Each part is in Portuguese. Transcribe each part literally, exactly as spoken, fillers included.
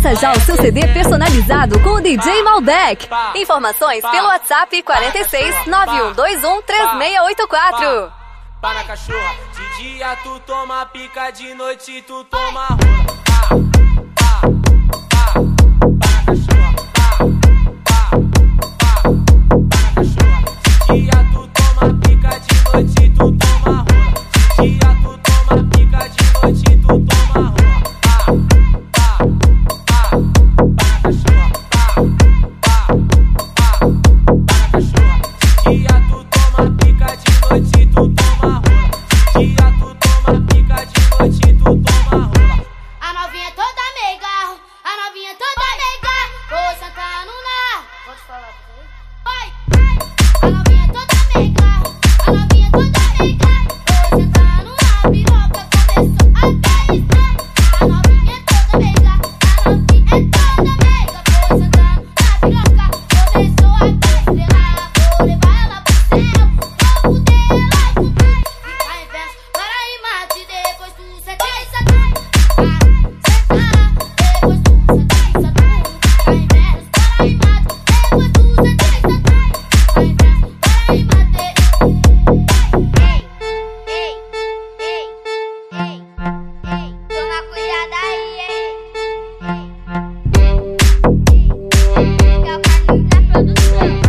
Peça já o seu C D personalizado com o D J Malbec. Informações pelo WhatsApp quarenta e seis, nove um dois um, três seis oito quatro. Pá na cachorra, de dia tu toma pica, de noite tu toma rola. Pá, pá, pá, pá na cachorra, pá, pá, pá, pá na cachorra. De dia tu toma pica, de noite tu toma rola. De dia tu toma pica, de noite tu toma rola. Pá, pá, pá, pá na cachorra, pá, pá, pá, pá na cachorra. De dia tu toma pica, de noite tu toma rola. Dia tu toma pica, de noite tu toma rola. A novinha toda meiga, a novinha toda meiga, vou sentando na. Pode falar, vai. A novinha toda meiga, a novinha toda meiga, vou sentando na piroca, começou a caída. A novinha toda meiga, a novinha toda meiga, vou sentando na piroca, começou a estrelar. Vou levar ela pro céu, vou fuder ela com tudo. Ficar em verso para ir mate, depois tu senta e senta. Depois tu senta e senta. Ficar em verso para ir mate, depois tu senta e senta. Ficar em verso para ir mate. Ei, ei, ei, ei, ei, toma cuidado aí, ei. É o caminho da produção.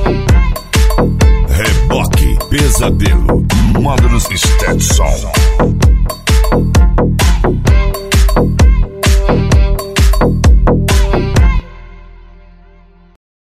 Reboque Pesadelo, Módulos Stetson.